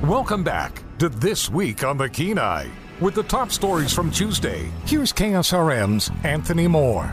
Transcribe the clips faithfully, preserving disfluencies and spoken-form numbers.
Welcome back to This Week on the Kenai. With the top stories from Tuesday, here's K S R M's Anthony Moore.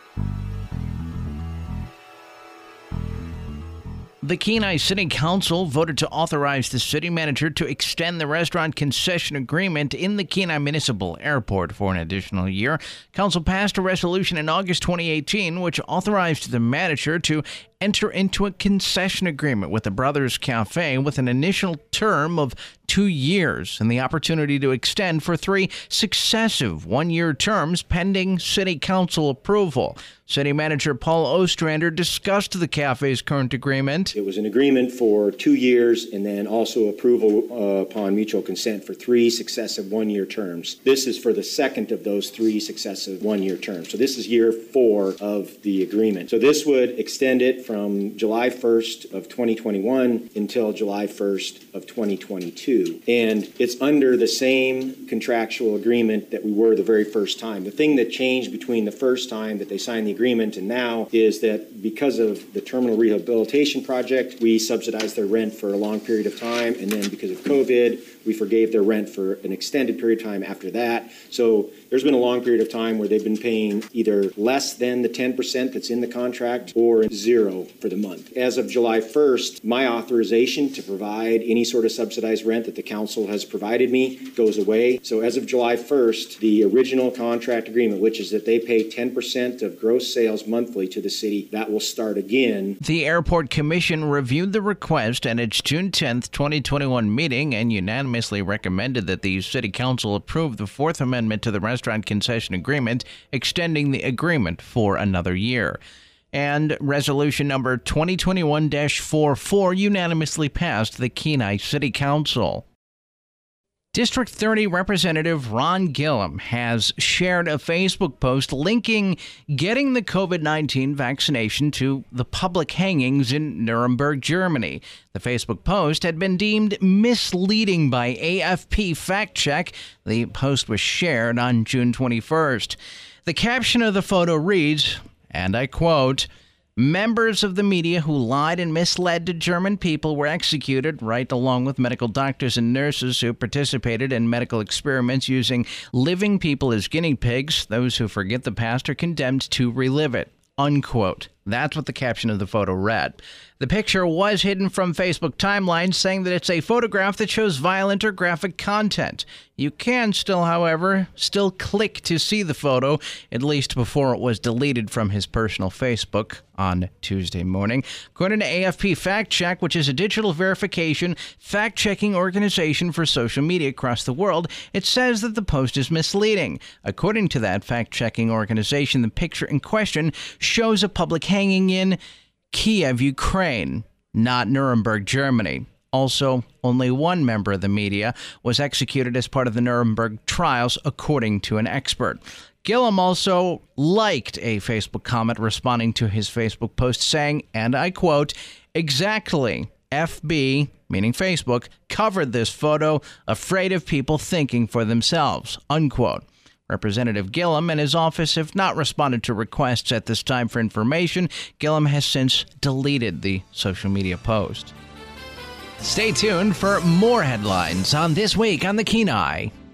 The Kenai City Council voted to authorize the city manager to extend the restaurant concession agreement in the Kenai Municipal Airport for an additional year. Council passed a resolution in August twenty eighteen which authorized the manager to enter into a concession agreement with the Brothers Cafe with an initial term of two years and the opportunity to extend for three successive one-year terms pending city council approval. City Manager Paul Ostrander discussed the cafe's current agreement. It was an agreement for two years and then also approval uh, upon mutual consent for three successive one-year terms. This is for the second of those three successive one-year terms. So this is year four of the agreement. So this would extend it from July first of twenty twenty-one until July first of twenty twenty-two. And it's under the same contractual agreement that we were the very first time. The thing that changed between the first time that they signed the agreement and now is that because of the terminal rehabilitation project, we subsidized their rent for a long period of time. And then because of COVID, we forgave their rent for an extended period of time after that. So there's been a long period of time where they've been paying either less than the ten percent that's in the contract or zero for the month. As of July first, my authorization to provide any sort of subsidized rent that the council has provided me goes away. So as of July first, the original contract agreement, which is that they pay ten percent of gross sales monthly to the city, that will start again. The Airport Commission reviewed the request at its June tenth, twenty twenty-one meeting and unanimously recommended that the City Council approve the Fourth Amendment to the Restaurant Concession Agreement, extending the agreement for another year. And resolution number twenty twenty-one dash forty-four unanimously passed the Kenai City Council. District thirty Representative Ron Gillum has shared a Facebook post linking getting the COVID nineteen vaccination to the public hangings in Nuremberg, Germany. The Facebook post had been deemed misleading by A F P Fact Check. The post was shared on June twenty-first. The caption of the photo reads, and I quote, "Members of the media who lied and misled to German people were executed, right along with medical doctors and nurses who participated in medical experiments using living people as guinea pigs. Those who forget the past are condemned to relive it." Unquote. That's what the caption of the photo read. The picture was hidden from Facebook timelines, saying that it's a photograph that shows violent or graphic content. You can still, however, still click to see the photo, at least before it was deleted from his personal Facebook on Tuesday morning. According to A F P Fact Check, which is a digital verification, fact-checking organization for social media across the world, it says that the post is misleading. According to that fact-checking organization, the picture in question shows a public hanging in Kiev, Ukraine, not Nuremberg, Germany. Also, only one member of the media was executed as part of the Nuremberg trials, according to an expert. Gillum also liked a Facebook comment responding to his Facebook post saying, and I quote, "Exactly. F B, meaning Facebook, covered this photo, afraid of people thinking for themselves." Unquote. Representative Gillum and his office have not responded to requests at this time for information. Gillum has since deleted the social media post. Stay tuned for more headlines on This Week on the Kenai.